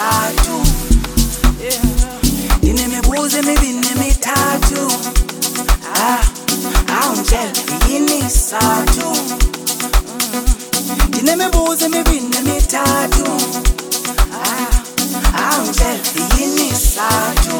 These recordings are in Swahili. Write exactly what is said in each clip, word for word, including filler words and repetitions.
ngiyinisathu, nginemibuzo emibili nemithathu. Ah, awungitshela ngiyinisathu, nginemibuzo emibili nemithathu. Ah, awungitshela ngiyinisathu.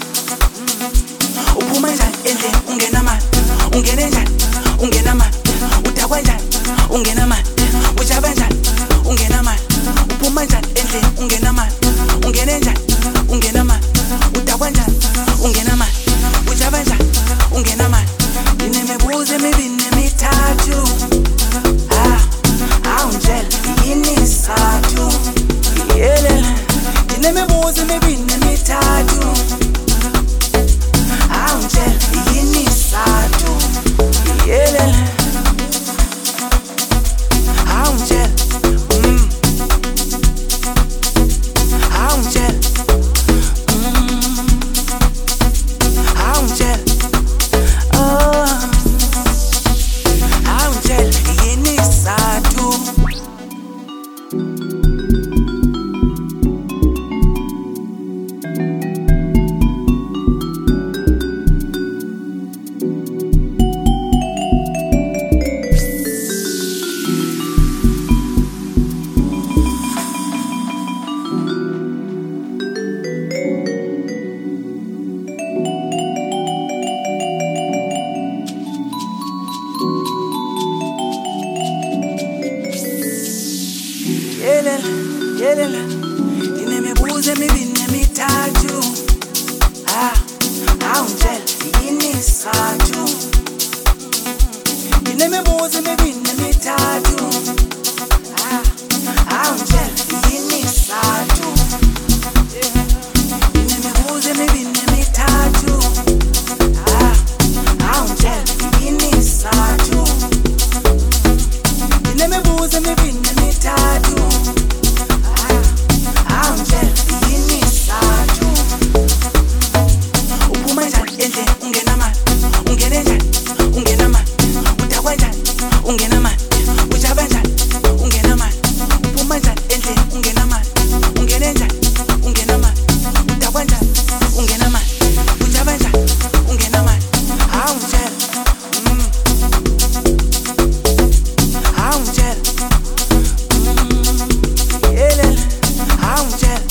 Uphuma njani endlini ungena mali, ungena njani ungena mali, udakwa njani ungena mali, ujaba njani ungena mali. Uphuma njani endlini ungena mali, ungena njani ungena mali, udakwa njani ungena mali, ujaba njani ungena mali. Nginemibuzo emibili nemithathu. Ah, awungitshela ngiyinisathu, yelela. Nginemibuzo emibili nemithathu. Awungitshela ngiyinisathu, yelela. Awungitshela, mm. Awungitshela, mm. Awungitshela, oh. Awungitshela ngiyinisathu. Yelela, yelela, nginemibuzo emibili nemithathu. Ah, awungitshela ngiyinisathu, nginemibuzo emibili nemithathu. Ah, awungitshela ngiyinisathu, nginemibuzo emibili nemithathu. Ah, awungitshela ngiyinisathu, nginemibuzo emibili nemithathu. Awungitshela ngiyinisathu. Uphuma njani endlini ungena mali, ungena njani ungena mali, udakwa njani ungena mali, ujaba njani ungena mali. Uphuma njani endlini ungena mali, ungena njani ungena mali, udakwa njani ungena mali, ujaba njani ungena mali. Awungitshela, mm. Awungitshela, mm. Yelela, awungitshela.